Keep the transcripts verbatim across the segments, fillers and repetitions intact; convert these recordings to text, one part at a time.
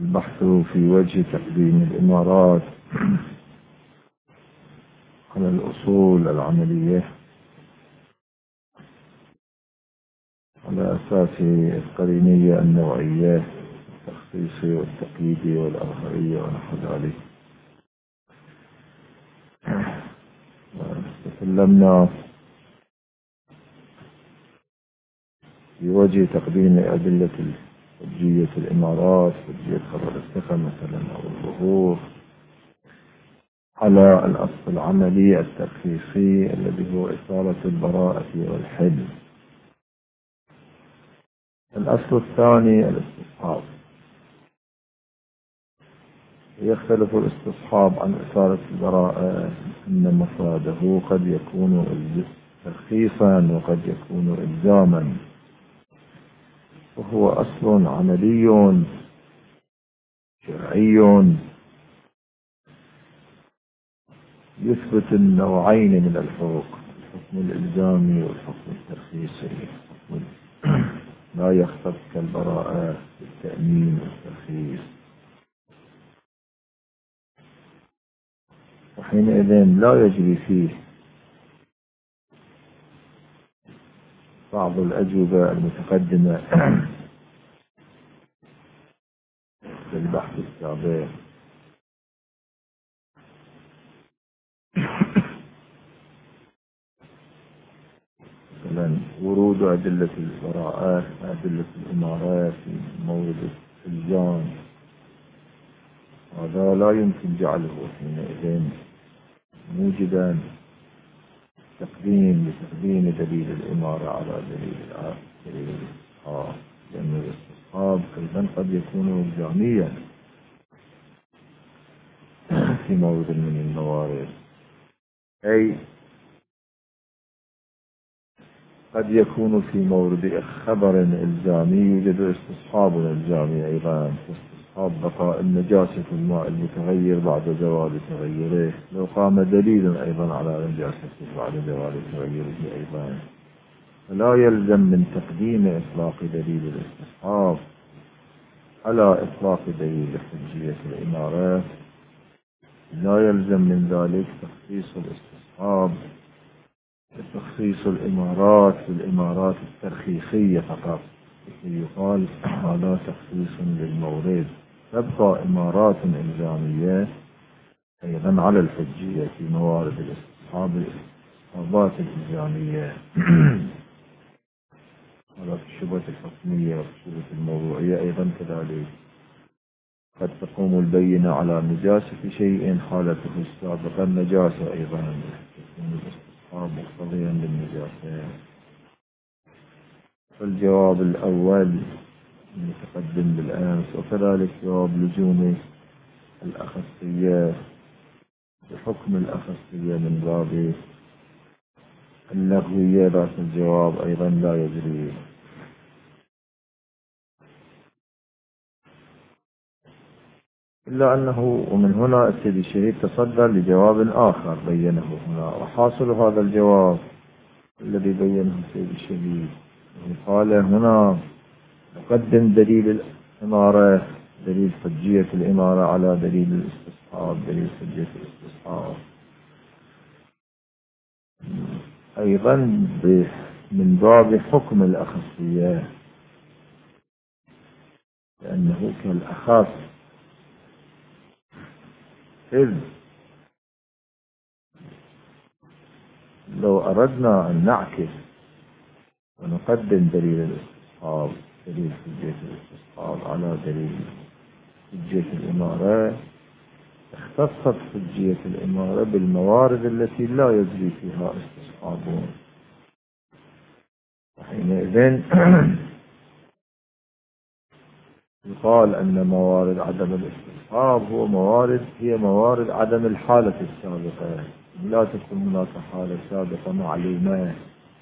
البحث في وجه تقديم الإمارات على الأصول العملية على أساس القرينية النوعية التخصيصي والتقييدي والآخرية ونحو ذلك. تكلمنا في وجه تقديم أدلة حجية الإمارات، حجية خبر الثقة مثلا أو الظهور، على الأصل العملي الترخيصي الذي هو إثارة البراءة والحل. الأصل الثاني الاستصحاب. يختلف الاستصحاب عن إثارة البراءة أن مفاده قد يكون ترخيصا وقد يكون إلزاما، وهو أصل عملي شرعي يثبت النوعين من الحقوق، الحكم الإلزامي والحكم الترخيصي. لا يختص كالبراءة بالتأمين والترخيص، وحينئذ لا يجري فيه بعض الأجوبة المتقدمة في البحث السابق، مثلا ورود أدلة البراءة أدلة الإمارات في مورد الإلزام، هذا لا يمكن جعله حينئذ موجبا تقديم لتقديم دليل الإمارة على دليل دليل الاستصحاب، لأن الاستصحاب أيضا قد يكون إلزاميا في مورد من الموارد، أي قد يكون في مورد خبر إلزامي يوجد استصحاب إلزامي أيضا، استصحاب بقاء النجاسة في الماء المتغير بعد زوال تغيره، لو قام دليل أيضا على نجاسته بعد زوال تغيره أيضا، فلا يلزم من تقديم إطلاق دليل الاستصحاب على إطلاق دليل حجية الإمارة، لا يلزم من ذلك تخصيص الاستصحاب تخصيص الإمارات بالإمارات الترخيصية فقط، يقال هذا تخصيص للمورد، تبقى إمارات إلزامية أيضا على الحجية في موارد الاستصحاب الاستصحابات الإلزامية. ولا في الشبهة الحكمية وفي الشبهة الموضوعية أيضا كذلك، قد تقوم البينة على نجاسة شيء حالته السابقة النجاسة أيضا، يكون الاستصحاب مقتضيا للنجاسة. فالجواب الأول المتقدم بالأمس، وكذلك جواب لزوم الأخصية بحكم الأخصية من باب اللغوية، ذات الجواب أيضا لا يجري. إلا أنه ومن هنا السيد الشهيد تصدى لجواب آخر بينه هنا، وحاصل هذا الجواب الذي بينه السيد الشهيد قال هنا نقدم دليل الإمارة، دليل حجية الإمارة على دليل الاستصحاب، دليل حجية الاستصحاب أيضا من باب حكم الأخصية، لأنه كالأخص، إذ لو أردنا أن نعكس ونقدم دليل الاستصحاب دليل حجية الاستصحاب على دليل حجية الإمارة، اختصت حجية الإمارة بالموارد التي لا يجري فيها استصحاب، وحينئذ يقال أن موارد عدم الاستصحاب هو موارد هي موارد عدم الحالة السابقة، لا تكون هناك حالة سابقة معلومة،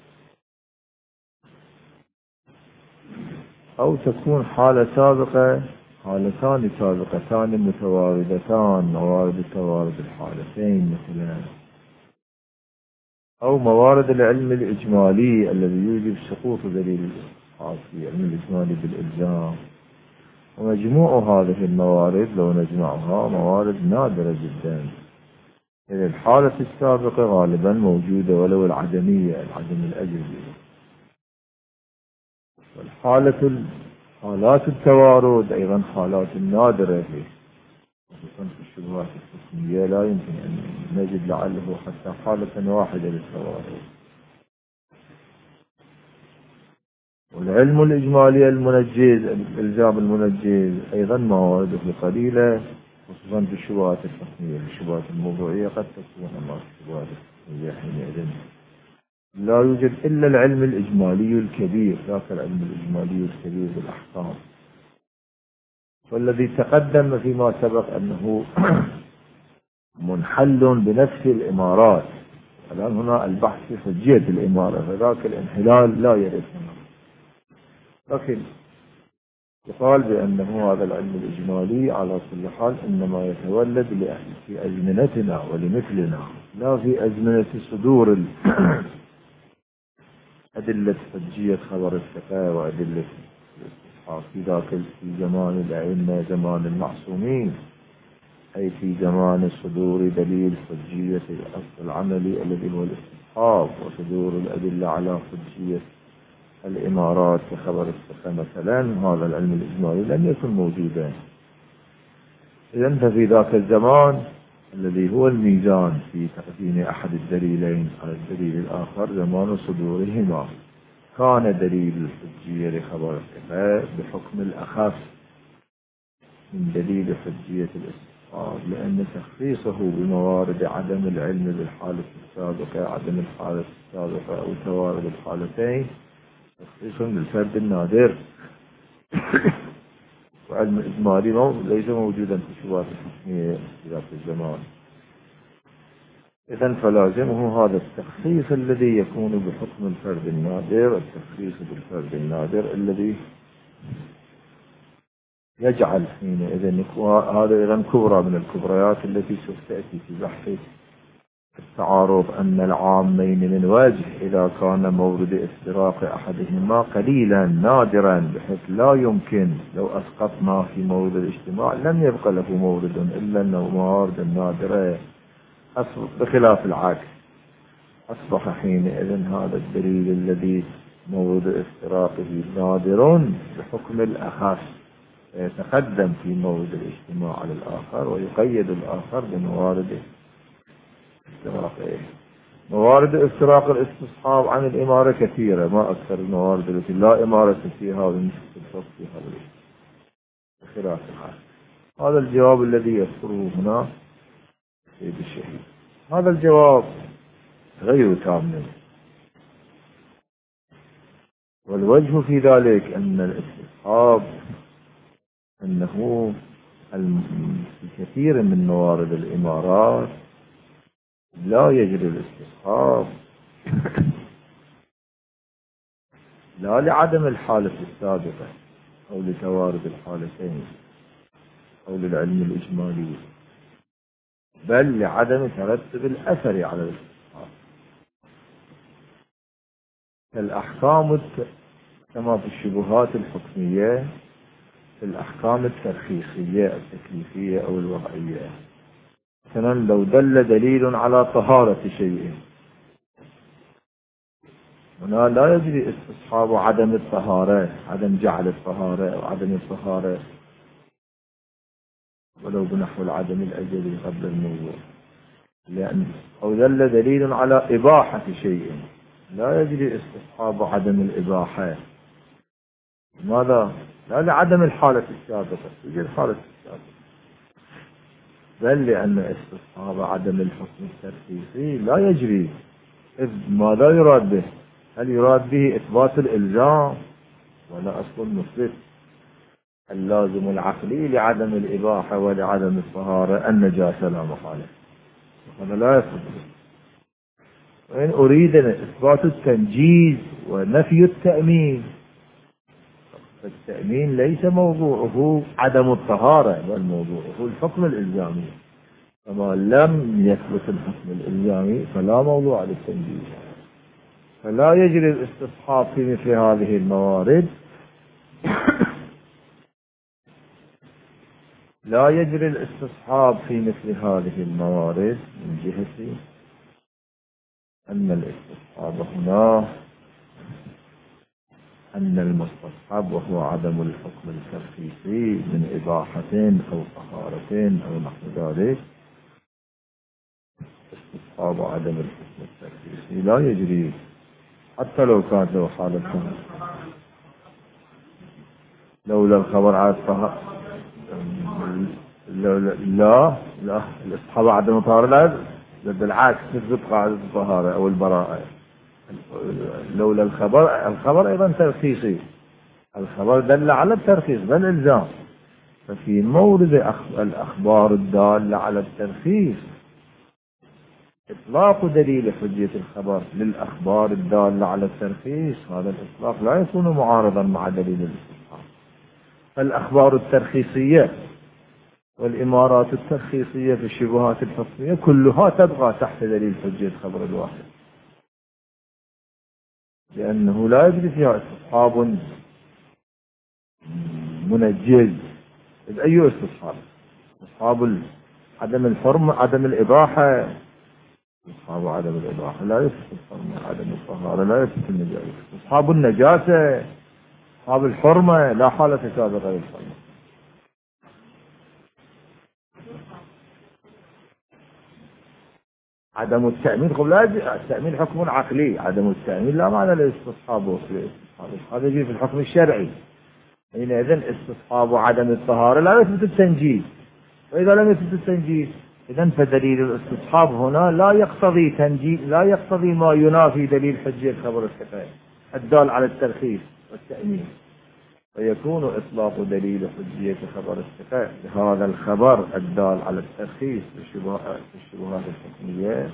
أو تكون حالة سابقة حالتان سابقتان متواردتان، موارد توارد الحالتين مثلا، أو موارد العلم الإجمالي الذي يوجب سقوط دليل الاستصحاب في علم الإجمالي بالإلزام، ومجموع هذه الموارد لو نجمعها موارد نادرة جدا. إذا الحالة السابقة غالبا موجودة ولو العدمية، العدم الأجلي. والحالة حالات التوارد أيضا حالات نادرة، خصوصا في الشبهات الحكمية لا يمكن أن نجد لعله حتى حالة واحدة للتوارد. والعلم الإجمالي المنجز، الإلزام المنجز أيضا موارده قليلة، خصوصا في الشبهات الحكمية. في الشبهات الموضوعية قد تكون أما الشبهات الحكمية حينئذ لا يوجد إلا العلم الإجمالي الكبير، ذاك العلم الإجمالي الكبير بالأحكام، والذي تقدم فيما سبق أنه منحل بنفس الإمارات. الآن هنا البحث في حجية الإمارة، فذاك الانحلال لا يرد هنا. لكن يقال بأنه هذا العلم الإجمالي على كل حال إنما يتولد في أزمنتنا ولمثلنا، لا في أزمنة صدور أدلة حجية خبر الثقة وأدلة الاستصحاب في ذاك في زمان الأئمة، زمان المعصومين، أي في زمان صدور دليل حجية الأصل العملي الذي هو الاستصحاب، وصدور الأدلة على حجية الإمارات كخبر الثقة مثلا. هذا العلم الإجمالي لم يكن موجودا. إذن ففي ذاك الزمان الذي هو الميزان في تقديم أحد الدليلين على الدليل الآخر، زمان صدورهما، كان دليل الحجية لخبر الثقة بحكم الأخف من دليل حجية الاستصحاب، لأن تخصيصه بموارد عدم العلم بالحالة السابقة، عدم الحالة السابقة أو توارد الحالتين، تخصيص للفرد النادر. وعلم إجمالي ليس موجودا في الشبهات الحكمية في ذاك الزمان. إذن فلازمه هذا التخصيص الذي يكون بحكم الفرد النادر، التخصيص بالفرد النادر الذي يجعل حينئذ هذا إذن كبرى من الكبريات التي سوف تأتي في بحث التعارض، أن العامين من وجه إذا كان مورد افتراق أحدهما قليلا نادرا بحيث لا يمكن لو أسقطنا في مورد الاجتماع لم يبقى له مورد إلا أنه موارد نادرة، بخلاف العكس أصبح حينئذ هذا الدليل الذي مورد افتراقه نادر بحكم الأخص يتقدم في مورد الاجتماع على الآخر، ويقيد الآخر بموارد افتراقه. موارد افتراق الاستصحاب عن الإمارة كثيرة، ما أكثر الموارد التي لا إمارة فيها ونسبة الفصل فيها بخلاف العكس. هذا الجواب الذي يذكره هنا سيد الشهيد. هذا الجواب غير تام، والوجه في ذلك أن الاستصحاب أنه في كثير من موارد الإمارات لا يجري الاستصحاب لا لعدم الحالة السابقة أو لتوارد الحالتين أو للعلم الإجمالي، بل لعدم ترتب الأثر على الاستصحاب. الأحكام كما في الشبهات الحكمية، في الأحكام الترخيصية التكليفية أو الوضعية، مثلا لو دل دليل على طهارة شيء، هنا لا يجري استصحاب عدم الطهارة، عدم جعل الطهارة أو عدم الطهارة ولو بنحو العدم الأجلي قبل الموضوع، لأن أو دل دليل على إباحة شيء، لا يجري استصحاب عدم الإباحة. ماذا؟ لا لعدم الحالة السابقة، يجري الحالة السابقة، بل لأن استصحاب عدم الحكم الترخيصي لا يجري. إذ ماذا يراد به؟ هل يراد به إثبات الإلزام ولا أصل مثبت؟ اللازم العقلي لعدم الإباحة ولعدم الطهارة النجاسة لا محالة، هذا لا يثبت. وإن أريد إثبات التنجيز ونفي التأمين، فالتأمين ليس موضوعه عدم الطهارة، بل موضوعه الحكم الإلزامي، فما لم يثبت الحكم الإلزامي فلا موضوع للتنجيز. فلا يجري الاستصحاب في مثل هذه الموارد لا يجري الاستصحاب في مثل هذه الموارد من جهة أن الاستصحاب هنا أن المستصحب وهو عدم الحكم الترخيصي من إباحة أو طهارة أو نحو ذلك. استصحاب عدم الحكم الترخيصي لا يجري حتى لو كانت له حالة، لولا الخبر على الطهارة. لا لا لا الاستصحاب عدم الطهارة لا، بالعكس تثبت قاعدة الطهارة أو البراءة. لولا الخبر، الخبر أيضا ترخيصي، الخبر دل على الترخيص بل إلزام. ففي مورد الأخبار الدالة على الترخيص إطلاق دليل حجية الخبر للأخبار الدالة على الترخيص، هذا الإطلاق لا يكون معارضا مع دليل الاستصحاب. فالأخبار الترخيصية والإمارات الترخيصية في الشبهات الحكمية كلها تبقى تحت دليل حجية خبر الواحد، لأنه لا يجري فيها استصحاب منجز. إذ أي استصحاب؟ استصحاب عدم الحرمة، عدم الإباحة. استصحاب عدم الإباحة لا يثبت الحرمة، عدم الطهارة لا يثبت النجاسة. استصحاب النجاسة، استصحاب الحرمة لا حالة سابقة للحرمة. عدم التأمين، قبل لا التأمين حكم عقلي، عدم التأمين لا معنى لاستصحابه في الاستصحاب، هذا يجي في الحكم الشرعي. حينئذ استصحاب عدم الطهارة لا يثبت التنجيس، وإذا لم يثبت التنجيس إذن فدليل الاستصحاب هنا لا يقتضي تنجيس، لا يقتضي ما ينافي دليل حجية خبر الكفاية الدال على الترخيص والتأمين، فيكون إطلاق دليل حجية خبر الكفاية لهذا الخبر الدال على الترخيص في الشبهات الحكمية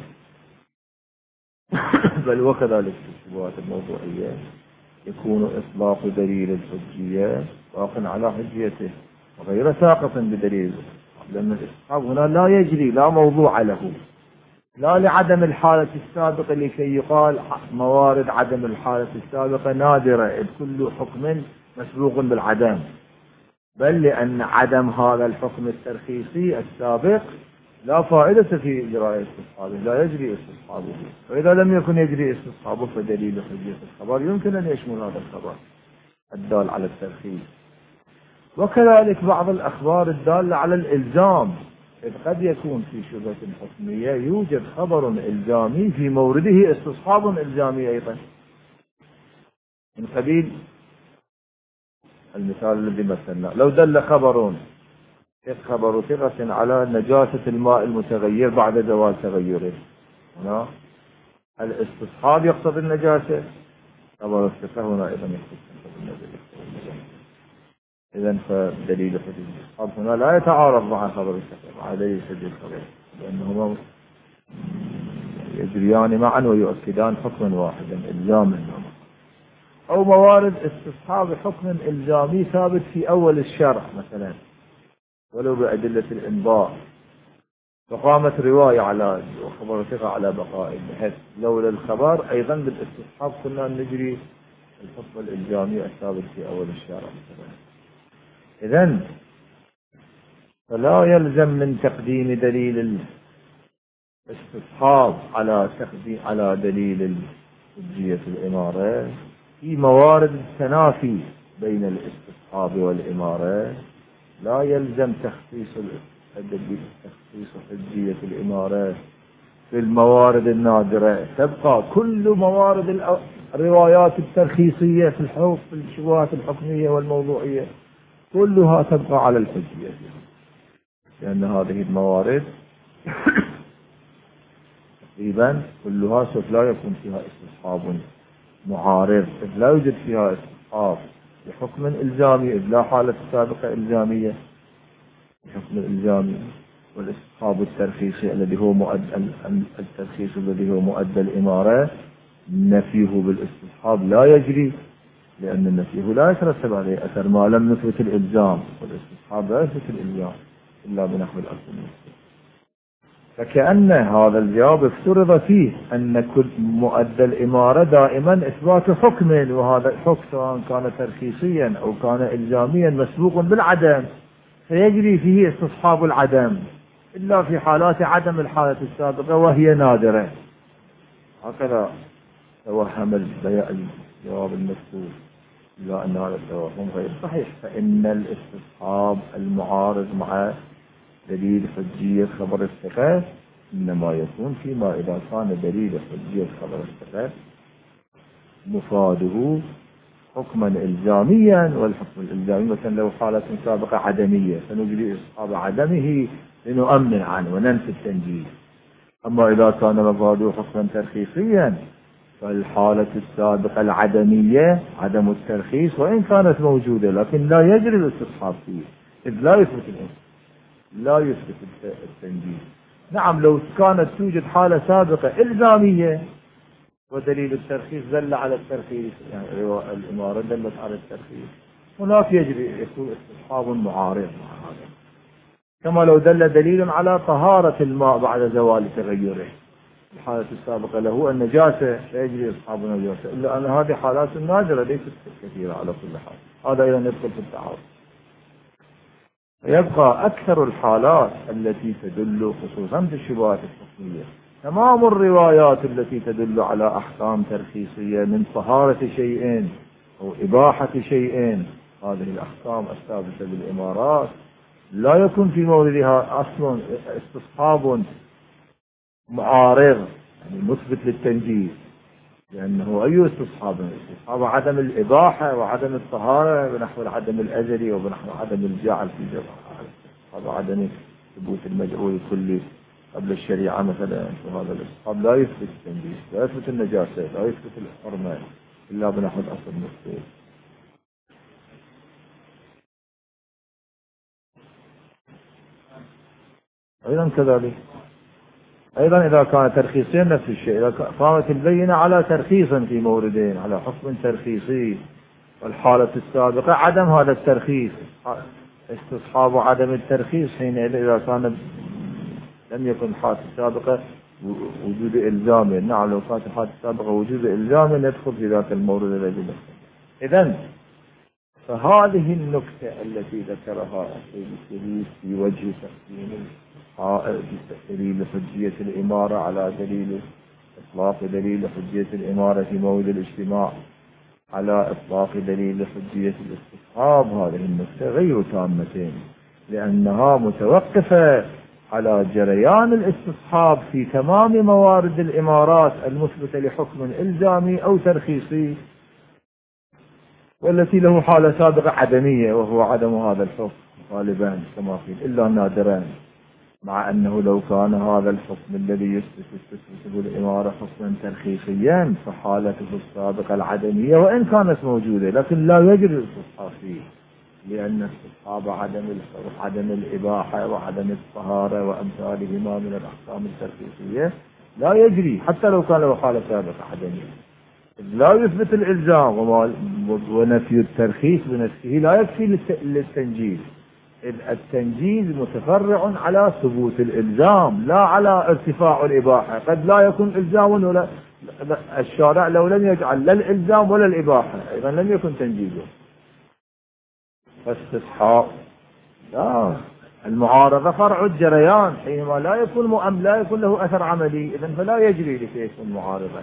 بل وكذلك في الشبهات الموضوعية يكون إطلاق دليل الحجية واقع على حجيته وغير ساقط بدليل، لأن الاستصحاب هنا لا يجري، لا موضوع له، لا لعدم الحالة السابقة لكي يقال موارد عدم الحالة السابقة نادرة إذ كل حكم مسبوق بالعدم، بل لأن عدم هذا الحكم الترخيصي السابق لا فائدة في إجراء استصحابه، لا يجري استصحابه. وإذا لم يكن يجري استصحابه فدليل حجية الخبر يمكن أن يشمل هذا الخبر الدال على الترخيص. وكذلك بعض الأخبار الدالة على الإلزام، إذ قد يكون في شبهة حكمية يوجد خبر إلزامي في مورده استصحاب إلزامي أيضا، من قبيل المثال الذي مثلنا لو دل خبر خبر ثقة على نجاسة الماء المتغير بعد زوال تغيره، هنا الاستصحاب يقتضي النجاسة، خبر الثقة هنا أيضا يقتضي النجاسة. إذن فدليل حديث الاستصحاب هنا لا يتعارض مع خبر الثقة، مع دليل حديث الخبر، لأنهما يجريان معا ويؤكدان حكما واحدا إلزاما. أو موارد استصحاب حكم إلزامي ثابت في أول الشرع مثلا ولو بأدلة الإنباء، فقامت رواية على وخبر ثقة على بقائه، بحيث لولا الخبر أيضا بالاستصحاب كنا نجري الحكم الإلزامي الثابت في أول الشرع مثلا. إذن فلا يلزم من تقديم دليل الاستصحاب على تقديم على دليل حجية الإمارة في موارد التنافي بين الاستصحاب والإمارة، لا يلزم تخصيص تخصيص حجية الإمارة في الموارد النادرة، تبقى كل موارد الروايات الترخيصية في الحكم في الشبهات الحكمية والموضوعية كلها تبقى على الحجية، لأن هذه الموارد تقريبا كلها سوف لا يكون فيها استصحاب معارض، إذ لا يوجد فيها استصحاب بحكم إلزامي، إذ لا حالة سابقة إلزامية بحكم الإلزامي، والاستصحاب الترخيصي الذي هو مؤدى الترخيص الذي هو مؤدى الإمارة نفيه بالاستصحاب لا يجري، لأن النفيه لا يترتب عليه أثر ما لم نثبت الإلزام، والاستصحاب لا يثبت الإلزام إلا بنحو الأصل. فكأن هذا الجواب افترض فيه أن كل مؤدى الإمارة دائما إثبات حكم، وهذا الحكم سواء كان ترخيصيا أو كان إلزاميا مسبوق بالعدم، فيجري فيه استصحاب العدم إلا في حالات عدم الحالة السابقة وهي نادرة. هكذا توهم الجواب المذكور، إلا أن هذا التوهم غير صحيح، فإن الاستصحاب المعارض مع دليل حجية خبر الثقة إنما يكون فيما إذا كان دليل حجية خبر الثقة مفاده حكما إلزاميا، والحكم الإلزامي مثلا لو حالة سابقة عدمية فنجري استصحاب عدمه لنؤمن عنه وننفي التنجيز. أما إذا كان مفاده حكما ترخيصيا فالحالة السابقة العدمية عدم الترخيص وإن كانت موجودة لكن لا يجري الاستصحاب فيه، إذ لا يثبت لا يثبت التنجيز. نعم لو كانت توجد حالة سابقة إلزامية ودليل الترخيص دل على الترخيص، يعني الإمارة دلت على الترخيص، هناك يجري يكون استصحاب معارض مع هذا، كما لو دل دليل على طهارة الماء بعد زوال تغيره، الحالة السابقة له النجاسة فيجري استصحاب النجاسة، إلا أن هذه حالات نادرة ليست كثيرة على كل حال. هذا أيضا يدخل في التعارض. يبقى أكثر الحالات التي تدل خصوصا في الشبهات الحكمية تمام الروايات التي تدل على أحكام ترخيصية من طهارة شيء أو إباحة شيء، هذه الأحكام الثابتة بالإمارات لا يكون في موردها أصلا استصحاب معارض يعني مثبت للتنجيز، لأنه أي استصحاب؟ استصحاب عدم الإباحة وعدم الطهارة بنحو عدم الأزلي وبنحو عدم الجعل في جبهة، هذا عدم ثبوت المجعول الكلي قبل الشريعة مثلا، وهذا الاستصحاب لا يثبت التنجيز، لا يثبت النجاسة، لا يثبت الحرمة إلا بنحو الأصل المثبت. أيضا كذلك أيضا إذا كان ترخيصيا نفس الشيء، إذا قامت البينة على ترخيص في موردين على حكم ترخيصي والحالة السابقة عدم هذا الترخيص، استصحاب عدم الترخيص حينئذ إذا كان لم يكن الحالة السابقة وجود إلزام. نعم لو كانت الحالة السابقة وجود إلزام ندخل في ذاك المورد الذي إذن فهذه النكتة التي ذكرها السيد السيد في وجه تقديم دليل حجية الإمارة على دليل إطلاق دليل حجية الإمارة في موضع الاجتماع على إطلاق دليل حجية الاستصحاب، هذه النكتة غير تامة لأنها متوقفة على جريان الاستصحاب في تمام موارد الإمارات المثبتة لحكم إلزامي أو ترخيصي، والتي له حالة سابقة عدمية وهو عدم هذا الحكم غالبا كما قيل إلا نادرا، مع أنه لو كان هذا الحكم الذي يثبته الإمارة حكما ترخيصيا فحالته السابقة العدمية وإن كانت موجودة لكن لا يجري الاستصحاب فيه، لأن استصحاب عدم عدم الإباحة وعدم الطهارة وأمثالهما من الأحكام الترخيصية لا يجري حتى لو كان له حالة سابقة عدمية، لا يثبت الإلزام ونفي الترخيص بنفسه لا يكفي للتنجيز، إذ التنجيز متفرع على ثبوت الإلزام لا على ارتفاع الإباحة. قد لا يكون إلزام ولا الشارع لو لم يجعل لا الإلزام ولا الإباحة إذا لم يكن تنجيزه. فاستصحاب لا، المعارضة فرع الجريان، حينما لا يكون مؤم لا يكون له أثر عملي إذن فلا يجري لكي يكون معارضا.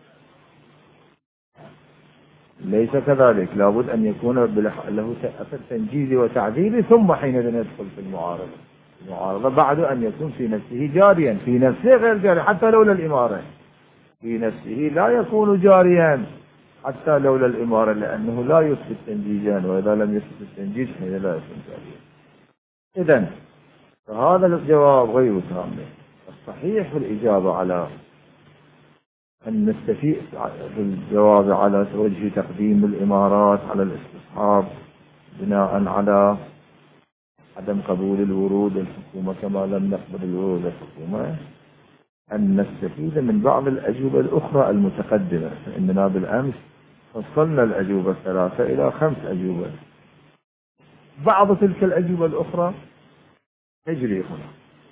ليس كذلك، لابد أن يكون له أثر تنجيزي وتعذيبي ثم حينئذ يدخل في المعارضة. المعارضة بعد أن يكون في نفسه جاريا، في نفسه غير جاري حتى لولا الإمارة، في نفسه لا يكون جاريا حتى لولا الإمارة، لأنه لا يثبت تنجيزا، وإذا لم يثبت التنجيز حينئذ لا يكون جاريا. إذن فهذا الجواب غير تام. الصحيح في الإجابة على أن نستفيد في الجواب على وجه تقديم الإمارات على الاستصحاب بناء على عدم قبول الورود الحكومة كما لم نقبل الورود الحكومة، أن نستفيد من بعض الأجوبة الأخرى المتقدمة، فإننا بالأمس فصلنا الأجوبة الثلاثة إلى خمس أجوبة، بعض تلك الأجوبة الأخرى تجري هنا،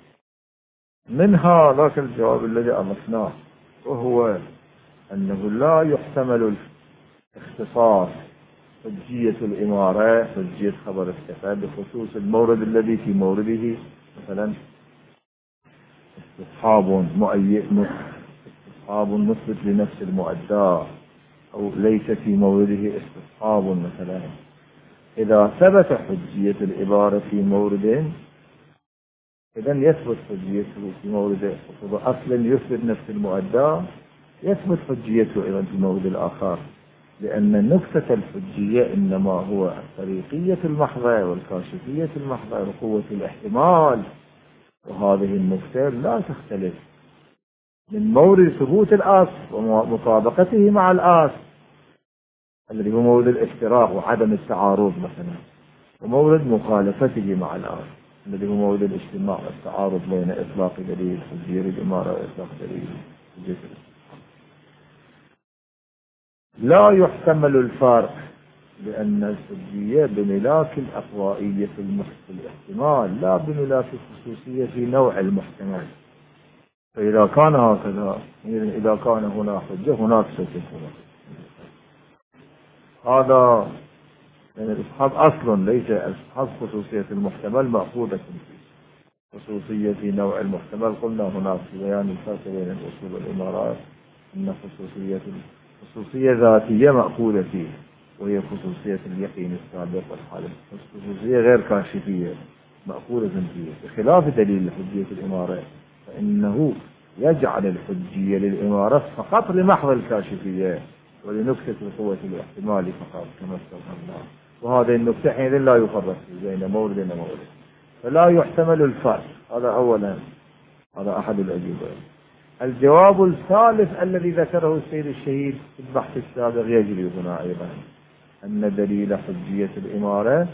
منها ذاك الجواب الذي أمسناه، وهو أنه لا يحتمل الاختصاص حجية الإمارة حجية خبر الكفاءة بخصوص المورد الذي في مورده مثلا استصحاب مؤيد استصحاب مثبت لنفس المؤدى، أو ليس في مورده استصحاب مثلا. إذا ثبت حجية العبارة في مورد إذن يثبت حجيته في مورد أصلا يثبت نفس المؤدى، يثبت حجيته أيضا في مورد الآخر، لأن نكتة الحجية إنما هو الطريقية المحضة والكاشفية المحضة وقوة الاحتمال، وهذه النكتة لا تختلف من مورد ثبوت الأصل ومطابقته مع الأصل الذي هو مورد الافتراق وعدم التعارض مثلا، ومورد مخالفته مع الأصل الذي هو مورد الاجتماع والتعارض بين إطلاق دليل حجية الإمارة وإطلاق دليل حجية الاستثناء. لا يحتمل الفرق، لأن الحجية بملاك الأقوائية في الاحتمال لا بملاك الخصوصية في نوع المحتمل. فإذا كان هكذا إذا كان هنا حجة هناك ستكون هذا يعني الإصحاب أصلا ليس أصحاب خصوصية المحتمل مأخوذة فيه، خصوصية في نوع المحتمل قلنا هناك في بيان الفرق بين الأصول والإمارات أن خصوصية خصوصية ذاتية مأخوذة فيه وهي خصوصية اليقين السابق والحالة، خصوصية غير كاشفية مأخوذة فيه، بخلاف دليل حجية الإمارة فإنه يجعل الحجية للإمارة فقط لمحض الكاشفية ولنكتة القوة الاحتمال فقط كما استوصلنا، وهذه النكتة حين لا يفرق بين مورد ومورد، فلا يحتمل الفرق. هذا أولا، هذا أحد الأجوبة. الجواب الثالث الذي ذكره السيد الشهيد في البحث السابق يجري هنا أيضا، أن دليل حجية الإمارة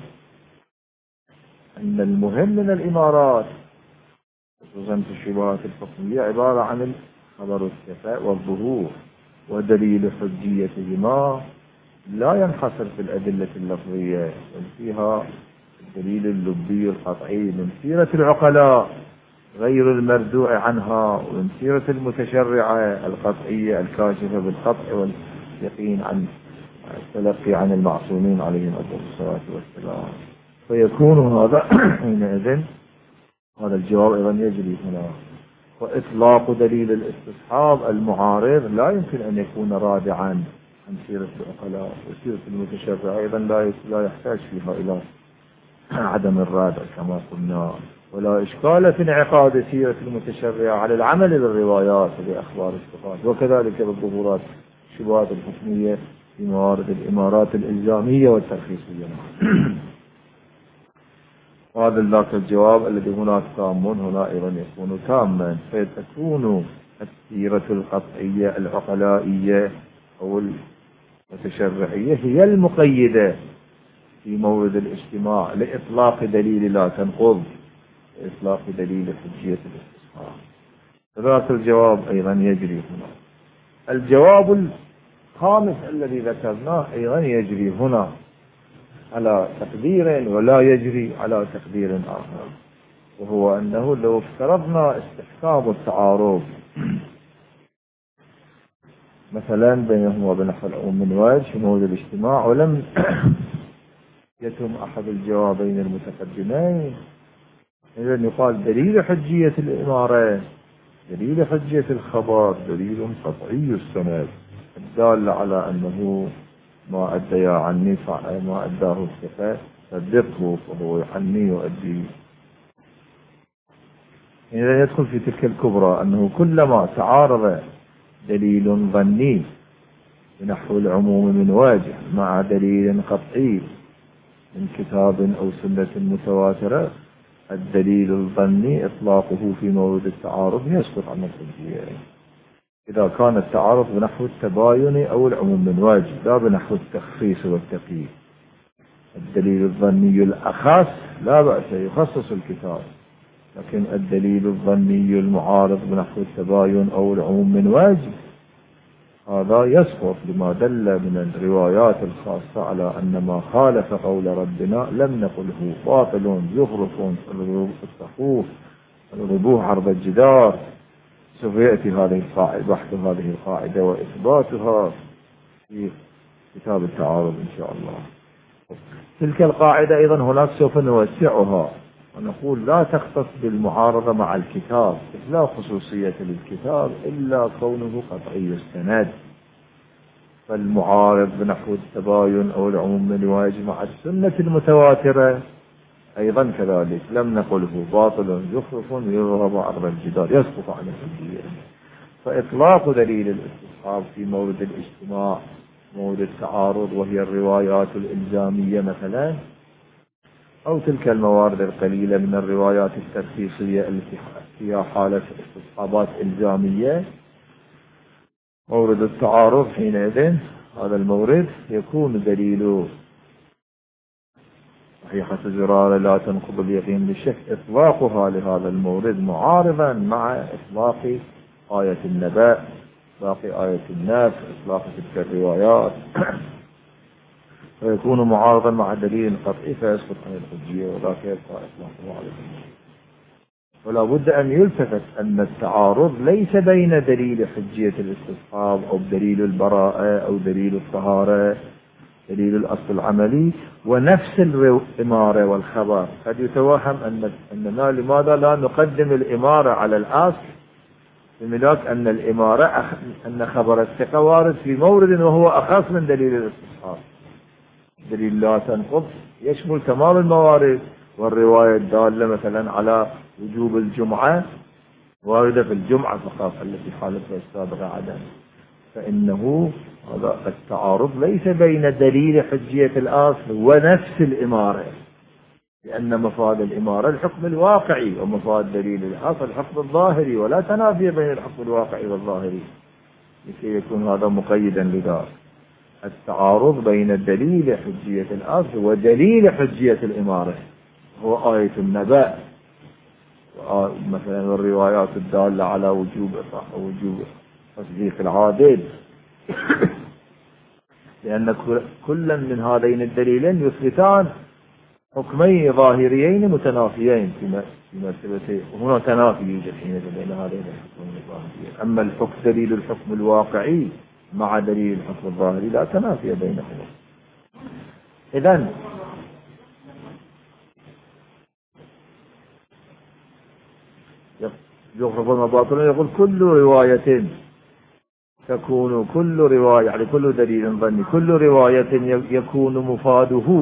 أن المهم من الإمارات خصوصا في الشبهات الحكمية عبارة عن خبر الكفاء والظهور، ودليل حجيتهما لا ينحصر في الأدلة اللفظية بل فيها الدليل اللبي القطعي من سيرة العقلاء غير المردوع عنها، ومن سيرة المتشرعة القطعية الكاشفة بالقطع واليقين عن التلقي عن المعصومين عليهم الصلاة والسلام. فيكون هذا حينئذ هذا الجواب أيضا يجري هنا. وإطلاق دليل الاستصحاب المعارض لا يمكن أن يكون رادعا عن سيرة العقلاء، وسيرة المتشرع أيضا لا لا يحتاج فيها إلى عدم الرادع كما قلنا، ولا إشكال في انعقاد سيرة المتشرع على العمل بالروايات وبأخبار الثقات، وكذلك بالظهورات الشبهات الحكمية في موارد الإمارات الإلزامية والترخيصية. وهذا ذاك الجواب الذي هناك تام هنا أيضا يكون تاما، فتكون السيرة القطعية العقلائية أو المتشرعية هي المقيدة في مورد الاجتماع لإطلاق دليل لا تنقض، لإطلاق دليل حجية الاستصحاب. ذاك الجواب أيضا يجري هنا. الجواب الخامس الذي ذكرناه أيضا يجري هنا على تقدير ولا يجري على تقدير آخر، وهو أنه لو افترضنا استحكام التعارض مثلا بينهما وبين العموم من وجه في مورد الاجتماع ولم يتم أحد الجوابين المتقدمين، إذن يقال دليل حجية الإمارة دليل حجية الخبر دليل قطعي السند الدال على أنه ما أدى عني ما أداه الثقة صدقه فهو يحني يؤدي. إذا يدخل في تلك الكبرى أنه كلما تعارض دليل ظني بنحو العموم من واجه مع دليل قطعي من كتاب أو سنة متواترة، الدليل الظني إطلاقه في مورد التعارض يسقط عن الحجية إذا كان التعارض بنحو التباين أو العموم من واجه لا بنحو التخصيص والتقييد. الدليل الظني الأخص لا بأس يخصص الكتاب، لكن الدليل الظني المعارض بنحو التباين أو العموم من واجه هذا يسقط لما دل من الروايات الخاصة على أن ما خالف قول ربنا لم نقله باطل يخرف الصفوف الربوح عرض الجدار. سوف يأتي هذه القاعدة بحث هذه القاعدة وإثباتها في كتاب التعارض إن شاء الله. تلك القاعدة أيضا هناك سوف نوسعها ونقول لا تختص بالمعارضة مع الكتاب، لا خصوصية للكتاب إلا كونه قطعي السند. فالمعارض بنحو التباين أو العموم من رواية مع السنة المتواترة أيضا كذلك لم نقله باطل زخرف يضرب عرض الجدار يسقط عن الحجية. فإطلاق دليل الاستصحاب في مورد الاجتماع، مورد التعارض وهي الروايات الإلزامية مثلا، أو تلك الموارد القليلة من الروايات الترخيصية التي فيها حالة استصحابات إلزامية، مورد التعارض حينئذ هذا المورد يكون دليل صحيحة زرارة لا تنقض اليقين بالشك إطلاقها لهذا المورد معارضا مع إطلاق آية النبأ، إطلاق آية النفس، إطلاق تلك الروايات فيكون معارضا مع دليل قطعي فيسقط عن الحجية وذاك يبقى إطلاقه عليه. ولا بد أن يلتفت أن التعارض ليس بين دليل حجية الاستصحاب أو دليل البراءة أو دليل الطهارة، دليل الأصل العملي ونفس الإمارة والخبر. قد يتوهم أن أننا لماذا لا نقدم الإمارة على الأصل بملاك أن الإمارة أخ... أن خبر الثقة وارد في مورد وهو أخص من دليل الاستصحاب. دليل لا تنقض يشمل تمام الموارد، والرواية الدالة مثلا على وجوب الجمعة واردة في الجمعة فقط التي حالتها السابقة عدم. فإنه هذا التعارض ليس بين دليل حجية الأصل ونفس الإمارة، لأن مفاد الإمارة الحكم الواقعي ومفاد دليل الأصل الحكم الظاهري، ولا تنافي بين الحكم الواقعي والظاهري لكي يكون هذا مقيدا لذلك. التعارض بين دليل حجية الأصل ودليل حجية الإمارة هو آية النبأ مثلا والروايات الدالة على وجوب وجوب تصديق العادل لأن كلا من هذين الدليلين يثبتان حكمين ظاهريين متنافيين في مرتبتين، وهنا تنافي يوجد حين بين هذين الحكمين الظاهريين. أما الحكم دليل الحكم الواقعي مع دليل الحكم الظاهري لا تنافي بينهما. إذن يخرج المباطل يقول كل رواية تكون كل رواية يعني كل دليل ظني كل رواية يكون مفاده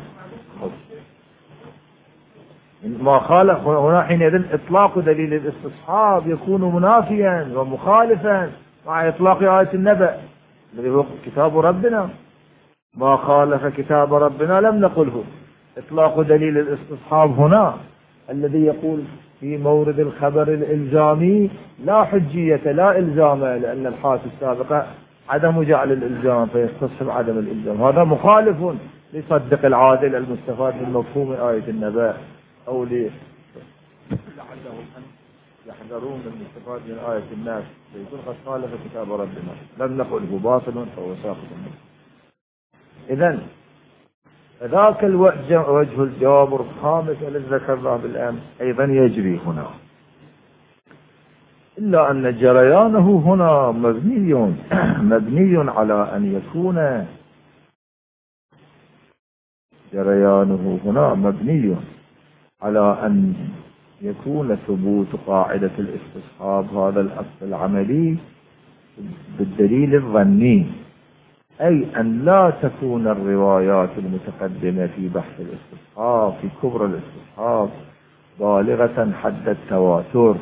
ما خالف. هنا حينئذ إطلاق دليل الاستصحاب يكون منافيا ومخالفا مع إطلاق آية النبأ الذي هو كتاب ربنا. ما خالف كتاب ربنا لم نقله. إطلاق دليل الاستصحاب هنا الذي يقول في مورد الخبر الإلزامي لا حجية لا إلزام، لأن الحالة السابقة عدم جعل الإلزام فيستصحب عدم الإلزام، هذا مخالف لصدق العادل المستفاد من مفهوم آية النبأ أو لي لعلهم أن يحذرون من الاستفاد من آية الناس فيكون قد خالف كتاب ربنا لم نقله باطل فهو ساقط. إذن ذاك الوجه وجه الجواب الخامس الذي ذكرناه بالأمس أيضا يجري هنا، إلا أن جريانه هنا مبني مبني على أن يكون جريانه هنا مبني على أن يكون ثبوت قاعدة الاستصحاب هذا الأصل العملي بالدليل الظني، أي أن لا تكون الروايات المتقدمة في بحث الاستصحاب في كبر الاستصحاب بالغة حد التواتر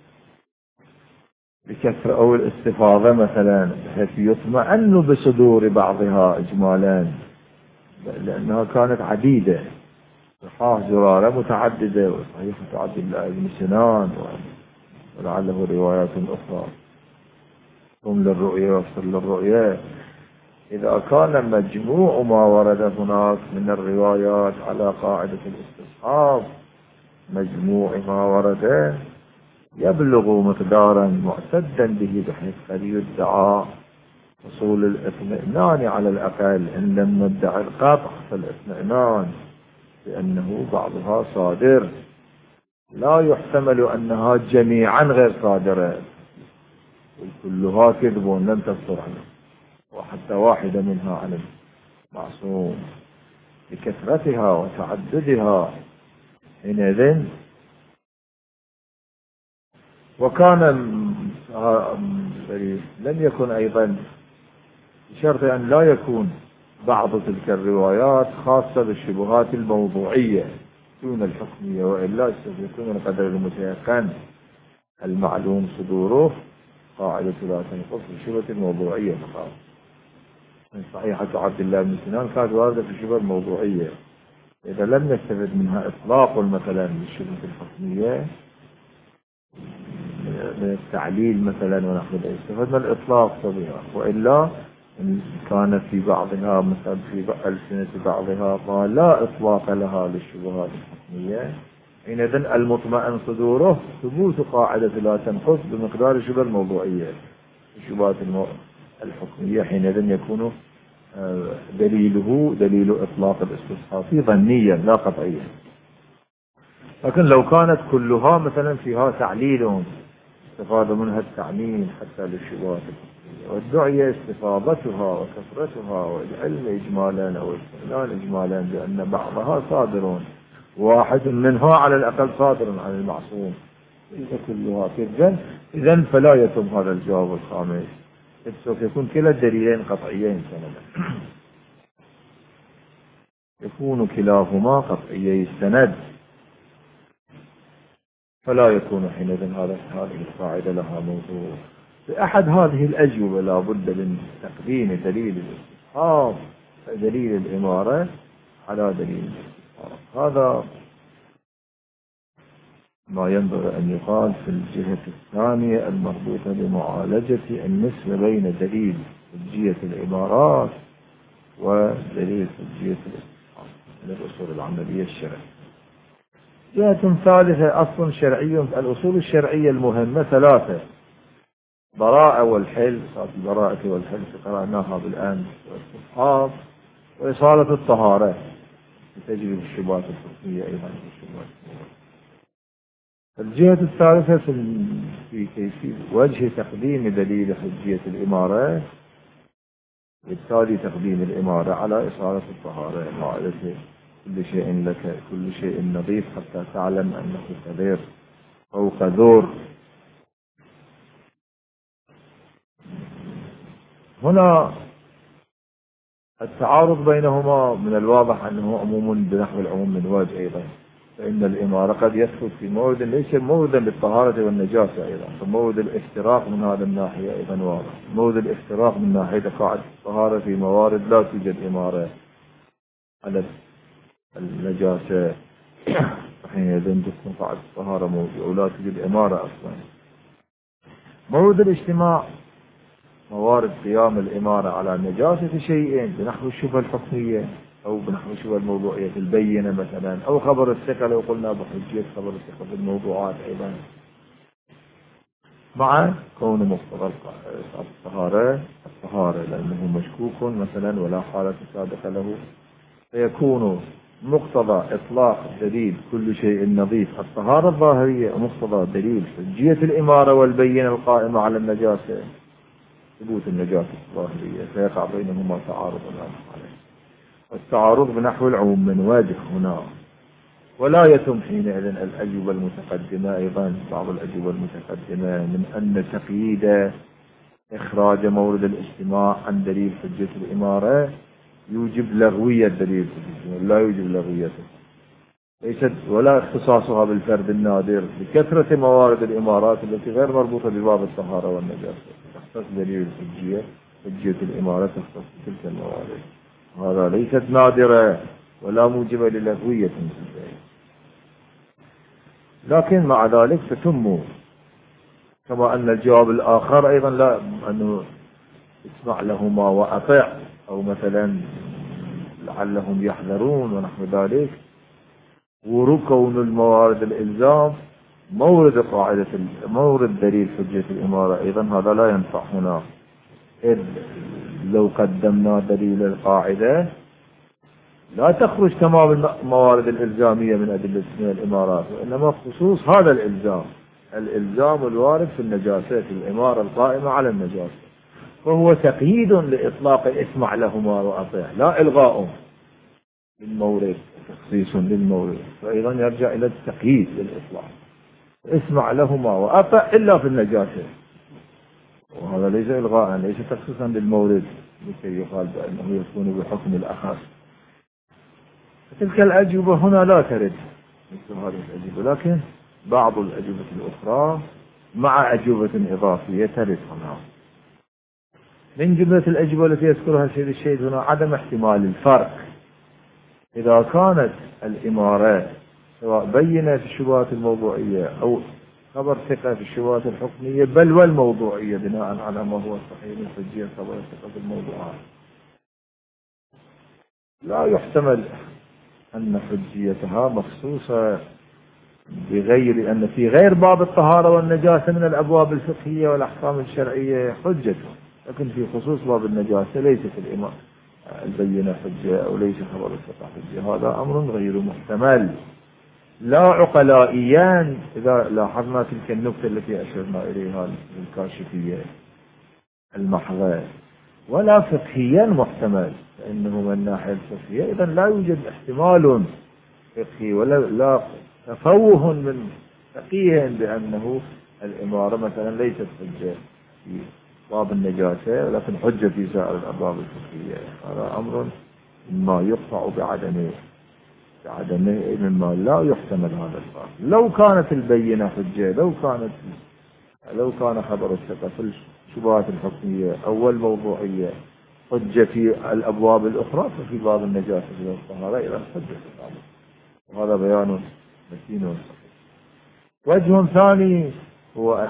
بكثرة أو الاستفاضة مثلا بحيث يطمئن بصدور بعضها إجمالا، لأنها كانت عديدة صحاح زرارة متعددة وصحيحة عبد الله بن سنان ولعله روايات أخرى قم للرؤية وافصل للرؤية. إذا كان مجموع ما ورد هناك من الروايات على قاعدة الاستصحاب مجموع ما ورد يبلغ مقدارا معتدا به بحيث قد يدعى حصول الاطمئنان على الأقل إن لم ندعي القطع فالاطمئنان لأنه بعضها صادر لا يحتمل أنها جميعا غير صادرة وكلها كذب لم تصدر عنه وحتى واحدة منها عن المعصوم. لكثرتها وتعددها حينئذ. وكان لم يكن أيضا بشرط أن لا يكون بعض تلك الروايات خاصة بالشبهات الموضوعية دون الحكمية، وإلا يكون القدر المتيقن المعلوم صدوره قاعدة لا تنقص بالشبهة الموضوعية فقط. من صحيحة عبد الله بن سنان كانت واردة في الشبهة الموضوعية، إذا لم نستفد منها إطلاق مثلا بالشبهة الحكمية من التعليل مثلا ونحو ذلك، استفدنا الإطلاق بها، وإلا إن كان في بعضها مثلا في ألسنة بعضها ما لا إطلاق لها للشبهات الحكمية، حينئذ المطمئن صدوره ثبوت قاعدة لا تنقص بمقدار الشبهة الموضوعية. الشبهات الحكمية حينئذ يكون دليله دليل إطلاق الاستصحاب ظنيا لا قطعيا. لكن لو كانت كلها مثلا فيها تعليل استفاد منها التعميم حتى للشبهات وادعي استفاضتها وكثرتها والعلم إجمالا أو الاستعلان إجمالا بأن بعضها صادر، واحد منها على الأقل صادر عن المعصوم ليس كلها كذبا، إذن فلا يتم هذا الجواب الخامس، إذ سوف يكون كلا الدليلين قطعيين سندا، يكون كلاهما قطعيي السند، فلا يكون حينئذ هذا هذه القاعدة لها موضوع. بأحد هذه الأجوبة لا بد من تقديم دليل الاستصحاب دليل الإمارة على دليل الاستصحاب. هذا ما ينبغي أن يقال في الجهة الثانية المربوطة بمعالجة النسبة بين دليل حجية العبارات ودليل حجية الاستصحاب من الأصول العملية الشرعية. جهة ثالثة أصل شرعي. الأصول الشرعية المهمة ثلاثة: براءة والحل، البراءة والحل قرأناها بالآن، والاستصحاب، وإصالة الطهارة لتجربة الشبهات الحكمية أيضا. الجهة الثالثة في كيفية وجه تقديم دليل حجية الإمارة، بالتالي تقديم الإمارة على إصالة الطهارة، قاعدة كل شيء لك كل شيء نظيف حتى تعلم أنه كبير أو كذور. هنا التعارض بينهما من الواضح أنه عموم بنحو العموم من وجه أيضا، فإن الإمارة قد يدخل في مورد ليس موردا للطهارة والنجاسة أيضا، فمورد الافتراق من هذا الناحية أيضا واضح. مورد الافتراق من ناحية قاعدة الطهارة في موارد لا توجد إمارة على النجاسة، حينئذ تكون قاعدة الطهارة موجودة ولا توجد إمارة أصلا. مورد الاجتماع موارد قيام الإمارة على نجاسة شيئين بنحو الشبهة الحكمية أو بنحو الشبهة الموضوعية في البينة مثلا، أو خبر الثقة لو قلنا بحجية خبر الثقة في الموضوعات أيضا، مع كون مقتضى الطهارة الطهارة لأنه مشكوك مثلا ولا حالة سابقة له، فيكون مقتضى إطلاق دليل كل شيء نظيف الطهارة الظاهرية، ومقتضى دليل حجية الإمارة والبينة القائمة على النجاسة ثبوت النجاسة الظاهرية، فيقع بينهما تعارض الآن عليه. التعارض بنحو العموم من وجه هنا، ولا يتم حينئذ الأجوبة المتقدمة أيضا بعض الأجوبة المتقدمة من أن تقييد إخراج مورد الاجتماع عن دليل حجة الإمارة يوجب لغوية دليل حجة، لا يوجب لغويته، ليست ولا اختصاصها بالفرد النادر بكثرة موارد الإمارات التي غير مربوطة بباب الطهارة والنجاسة، تختص دليل الحجية حجية الإمارة تختص تلك الموارد، هذا ليست نادرة ولا موجبة للغوية، لكن مع ذلك تتم كما أن الجواب الآخر أيضا لا أنه اسمع لهما وأطع أو مثلا لعلهم يحذرون ونحو ذلك، وركون الموارد الإلزام مورد قاعدة مورد دليل حجة الإمارة أيضا، هذا لا ينفع هنا، إذ لو قدمنا دليل القاعدة لا تخرج تمام الموارد الإلزامية من أدلة الإمارات، وإنما خصوص هذا الإلزام الإلزام الوارد في النجاسة في الإمارة القائمة على النجاسة، فهو تقييد لإطلاق اسمع لهما وأطيع لا إلغاء. للمورد، تخصيص للمورد، فأيضا يرجع إلى التقييد للإطلاق. اسمع لهما وأطع إلا في النجاسة، وهذا ليس إلغاء، ليس تخصيصا للمورد لكي يقال بأنه يكون بحكم الأخص. تلك الأجوبة هنا لا ترد مثل هذه الأجوبة، لكن بعض الأجوبة الأخرى مع أجوبة إضافية ترد هنا. من جملة الأجوبة التي يذكرها سيد الشهيد هنا عدم احتمال الفرق إذا كانت الإمارة سواء بينت الشبهات الموضوعية أو خبر ثقة في الشبهات الحكمية بل والموضوعية بناء على ما هو الصحيح من حجية خبر الثقة في الموضوعات. لا يحتمل أن حجيتها مخصوصة بغير أن في غير باب الطهارة والنجاسة من الأبواب الفقهية والأحكام الشرعية حجته، لكن في خصوص باب النجاسة ليست الإمام البينة حجة أو ليس خبر الثقة حجة. هذا أمر غير محتمل لا عقلائيا إذا لاحظنا تلك النقطة التي أشرنا إليها الكاشفية المحضة، ولا فقهيا محتمل، فإنه من الناحية الفقهية إذا لا يوجد احتمال فقهي ولا لا تفوه من فقيه بأنه الإمارة مثلا ليست حجة في باب النجاسة ولكن حجة في سائر الأبواب الفقهية. هذا أمر ما يقطع بعدمه بعدمه مما لا يحتمل هذا الفرق. لو كانت البينة حجة، لو كانت لو كان خبر الثقة في الشبهات الحكمية أو الموضوعية حجة في الأبواب الأخرى، ففي باب النجاسة والطهارة إلى حجة. وهذا بيان متين وصحيح. وجه ثاني هو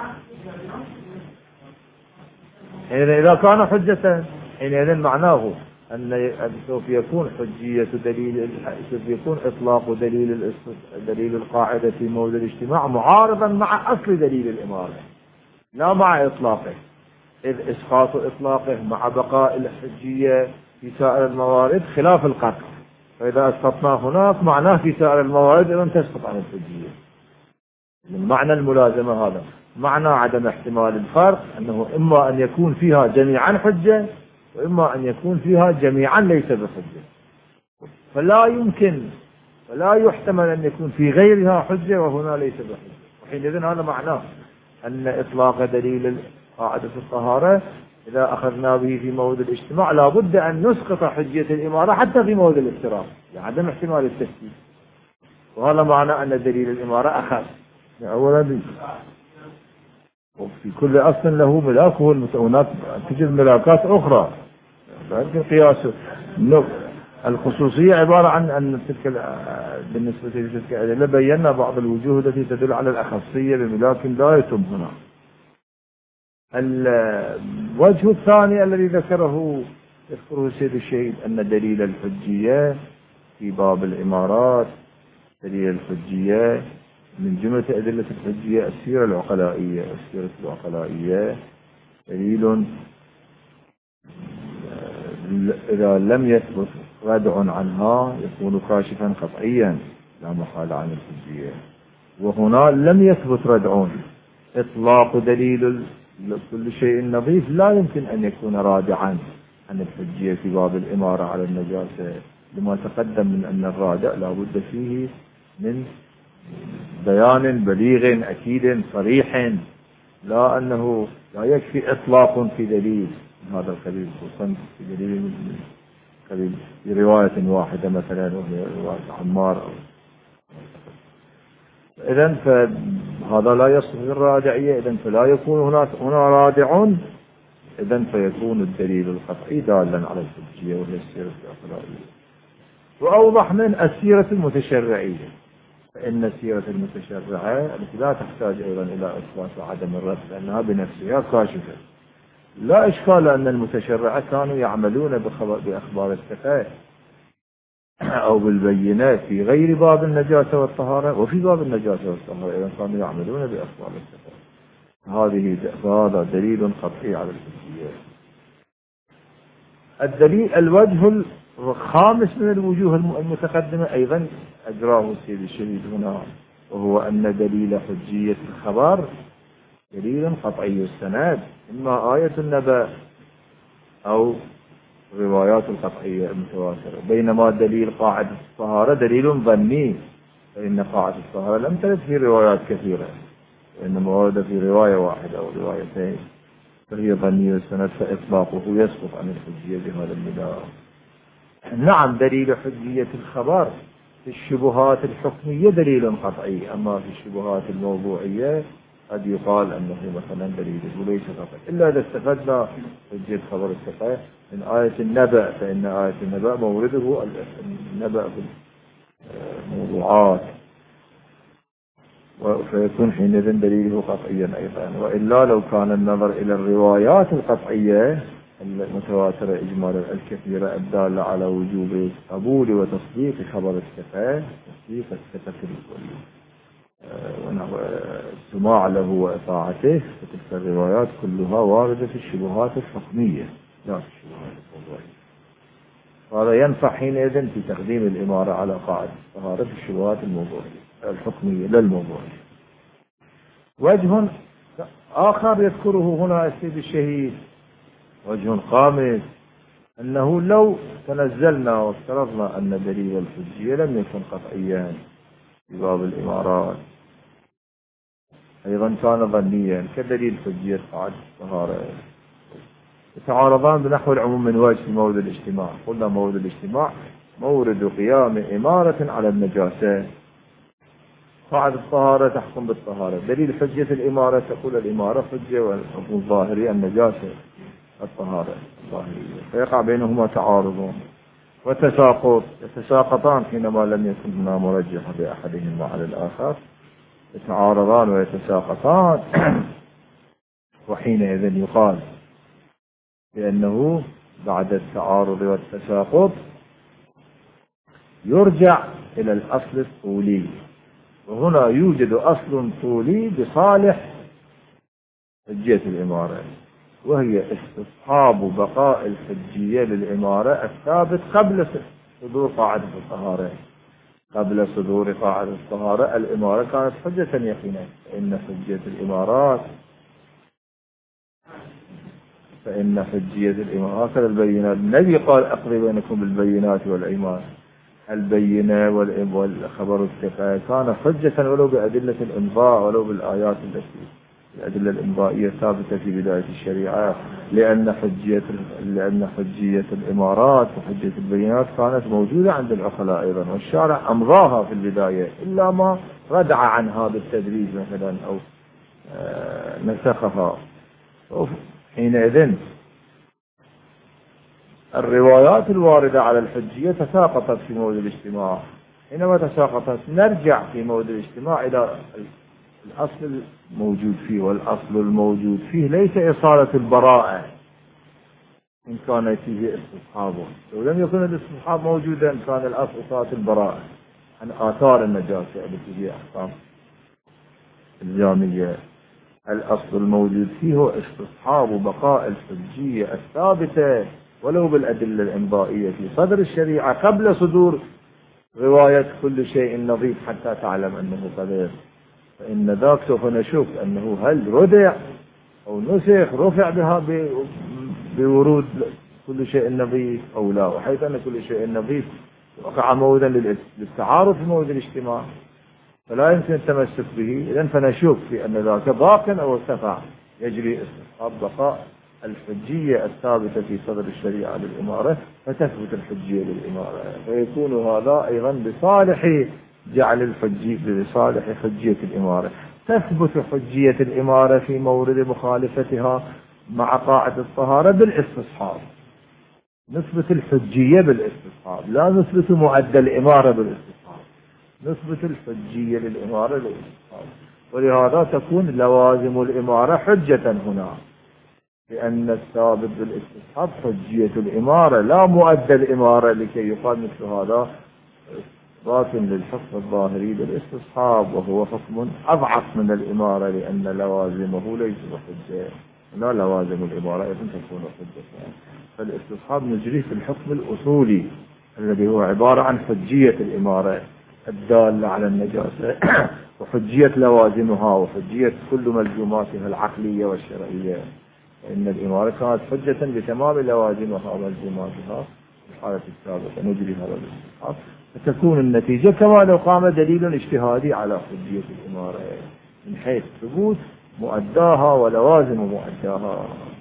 إذا كان حجة حينئذ معناه أن سوف يكون حجية دليل، سوف يكون إطلاق دليل دليل القاعدة في موضع الاجتماع معارضا مع أصل دليل الإمارة لا مع إطلاقه، إذ إسقاط إطلاقه مع بقاء الحجية في سائر الموارد خلاف القطع، فإذا أسقطناه هناك معناه في سائر الموارد إذا تسقط عن الحجية. من معنى الملازمة هذا معنى عدم احتمال الفرق أنه إما أن يكون فيها جميعا حجة وإما أن يكون فيها جميعا ليس بحجة، فلا يمكن فلا يحتمل أن يكون في غيرها حجة وهنا ليس بحجة. وحينئذ هذا معناه أن إطلاق دليل قاعدة الطهارة إذا أخذنا به في موضع الاجتماع لا بد أن نسقط حجية الإمارة حتى في موضع الافتراق لعدم احتمال التفسير، وهذا معنى أن دليل الإمارة أخذ أولا. وفي كل أصل له ملاكه المتونات، تجد ملاكات أخرى لكن قياس الخصوصية عبارة عن أن تلك بالنسبة لتلك الأدلة بينا بعض الوجوه التي تدل على الأخصية بملاك لا يتم هنا. الوجه الثاني الذي ذكره يذكره سيد الشهيد أن دليل الحجية في باب الإمارات دليل الحجية من جملة أدلة الحجية السيرة العقلائية. السيرة العقلائية دليل إذا لم يثبت ردع عنها يكون كاشفا قطعيا لا محال عن الحجية، وهنا لم يثبت ردع. إطلاق دليل كل شيء نظيف لا يمكن أن يكون رادعا عن الحجية في باب الإمارة على النجاسة، لما تقدم من أن الرادع لا بد فيه من بيان بليغ أكيد صريح، لا أنه لا يكفي إطلاق في دليل من هذا القبيل، خصوصا في دليل قبيل في رواية واحدة مثلا وهي رواية عمار. إذن فهذا لا يصف الرادعية، إذن فلا يكون هناك هنا رادع، إذن فيكون الدليل القطعي دالا على الحجية وهي السيرة العقلائية. وأوضح من السيرة المتشرعية، فإن السيرة المتشرعة التي لا تحتاج أيضا إلى إثبات عدم الرد لأنها بنفسها كاشفة. لا إشكال أن المتشرعة كانوا يعملون بأخبار الثقة أو بالبينات في غير باب النجاسة والطهارة وفي باب النجاسة والطهارة إذا كانوا يعملون بأخبار الثقة. هذه هذا دليل قطعي على الحجية. الدليل الوجه الخامس من الوجوه المتقدمة أيضا أجراه السيد الشهيد هنا، وهو أن دليل حجية الخبر دليل قطعي السند، إما آية النبأ أو الروايات القطعية المتواترة، بينما دليل قاعدة الطهارة دليل ظني، فإن قاعدة الطهارة لم ترد في روايات كثيرة، وإنما ورد في رواية واحدة أو روايتين، فهي ظنية السند، فإطلاقه يسقط عن الحجية بهذا المدار. نعم، دليل حجية الخبر في الشبهات الحكمية دليل قطعي، أما في الشبهات الموضوعية قد يقال أنه مثلا دليله ليس قطعي، إلا إذا استفدنا حجية خبر الثقة من آية النبأ، فإن آية النبأ مورده النبأ في الموضوعات، فيكون حينئذ دليله قطعيا أيضا. وإلا لو كان النظر إلى الروايات القطعية المتواترة إجمالا الكثيرة الدالة على وجوب قبول وتصديق خبر الثقة، تصديق الثقة الكل والسماع له وإطاعته، فتلك الروايات كلها واردة في الشبهات الحكمية لا في الشبهات الموضوعية. هذا ينفع حينئذ في تقديم الإمارة على قاعدة الطهارة في الشبهات الموضوعية الحكمية لا الموضوعية. وجه آخر يذكره هنا السيد الشهيد، وجه خامس، أنه لو تنزلنا وافترضنا أن دليل الحجية لم يكن قطعيا في باب الإمارات، أيضا كان ظنيا كدليل حجية قاعدة الطهارة، يتعارضان بنحو العموم من وجه في مورد الاجتماع. قلنا مورد الاجتماع مورد قيام إمارة على النجاسة، قاعدة الطهارة تحكم بالطهارة، دليل حجية الإمارة تقول الإمارة حجة، والحكم الظاهري النجاسة الطهارة الظاهرية، فيقع بينهما تعارض وتساقط، يتساقطان حينما لم يكن هنا مرجح بأحدهما على الآخر، يتعارضان ويتساقطان وحينئذ يقال بأنه بعد التعارض والتساقط يرجع إلى الأصل الطولي، وهنا يوجد أصل طولي بصالح حجية الإمارة، وهي استصحاب بقاء الحجية للإمارة الثابت قبل صدور قاعدة الطهارة. قبل صدور قاعدة الطهارة الإمارة كانت حجة يقينا، فإن حجية الإمارات فإن حجية الإمارات هكذا البينات، النبي قال أقضي بينكم بالبينات والأيمان، البينة والخبر الثقة كان حجة ولو بأدلة الإنباء ولو بالآيات التي الأدلة الإنبائية ثابتة في بداية الشريعة، لأن حجية لأن حجية الإمارات وحجية البينات كانت موجودة عند العقلاء أيضا، والشارع أمضاها في البداية إلا ما ردع عنها بالتدريج مثلا أو نسخها. حينئذ الروايات الواردة على الحجية تساقطت في موضع الاجتماع، حينما تساقطت نرجع في موضع الاجتماع إلى الأصل الموجود فيه، والأصل الموجود فيه ليس إصالة البراءة إن كان فيه استصحابه، لو لم يكن الاستصحاب موجودا كان الأصل إصالة البراءة عن آثار النجاسة التي هي أحكام الجامية. الأصل الموجود فيه هو استصحاب بقاء الحجية الثابتة ولو بالأدلة الإنبائية في صدر الشريعة قبل صدور رواية كل شيء نظيف حتى تعلم أنه قدير، فإن ذاك سوف نشوف أنه هل ردع أو نسخ رفع بها بورود كل شيء نظيف أو لا، وحيث أن كل شيء نظيف وقع مودا للتعارض في مود الاجتماع فلا يمكن التمسك به. إذن فنشوف في أن ذاك باق أو ارتفع، يجري استصحاب بقاء الحجية الثابتة في صدر الشريعة للإمارة فتثبت الحجية للإمارة، فيكون هذا أيضا بصالح جعل الحجية بصالح حجية الإمارة. تثبت حجية الإمارة في مورد مخالفتها مع قاعدة الطهارة بالاستصحاب، نثبت الحجية بالاستصحاب، لا نثبت معدل الإمارة بالاستصحاب، نثبت الحجية للإمارة بالاستصحاب. ولهذا تكون لوازم الإمارة حجة هنا، لأن الثابت بالاستصحاب حجية الإمارة لا مؤدى الإمارة، لكي يقال مثل هذا إثبات للحكم الظاهري بالاستصحاب، وهو حكم أضعف من الإمارة لأن لوازمه ليس بحجة، لا لوازم الإمارة إذن تكون حجة. فالاستصحاب نجريه في الحكم الأصولي الذي هو عبارة عن حجية الإمارة الدالة على النجاسة وحجية لوازمها وحجية كل ملزوماتها العقلية والشرعية. إن الإمارة كانت حجة بتمام لوازمها والزماتها في الحالة السابقة نجري هذا الاستصحاب، فتكون النتيجة كما لو قام دليل اجتهادي على حجية الإمارة من حيث ثبوت مؤداها ولوازم مؤداها.